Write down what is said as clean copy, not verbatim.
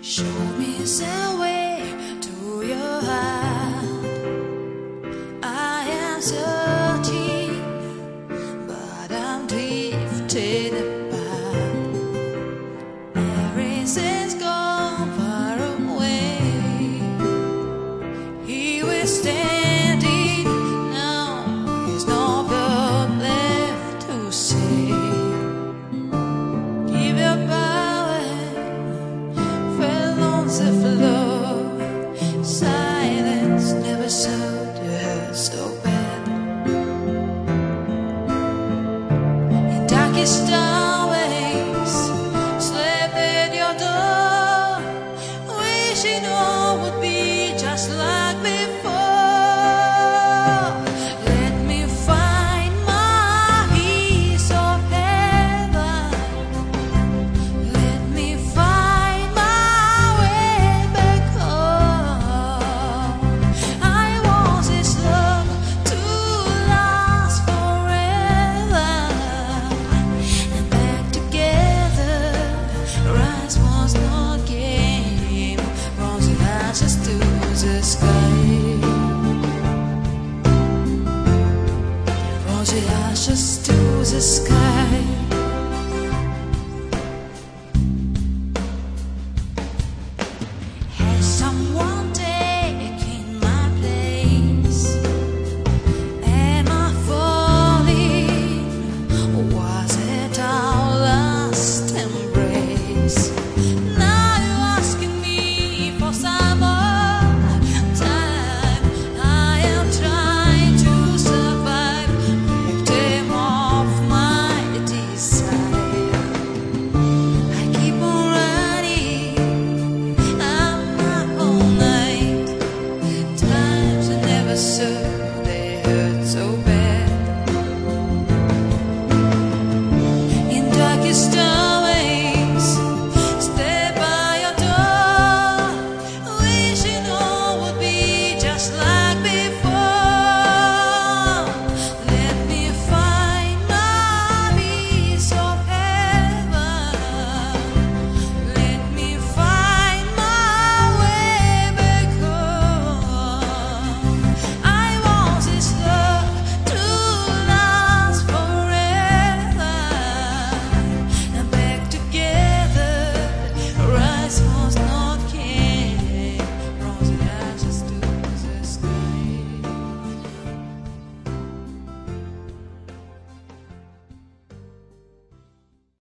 Show me the way to your heart. I am searching, but I'm drifting apart. Everything's gone far away. He was standing now. There's no word left to say. Give your power, fell on the floor. Silence never showed you hurt so bad. In darkest hours, slept at your door, wishing all would be just like before. Let me find my piece of heaven. Let me find my way back home. I want this love to last forever. And back together, rise once more again, from the ashes to the sky. From the ashes to the sky. Has someone taken my place? Am I falling? Was it our last embrace? Now you're asking me for some more time. I am trying to survive, victim of my desire. I keep on running, I'm up all night. Times I never served, they hurt so bad.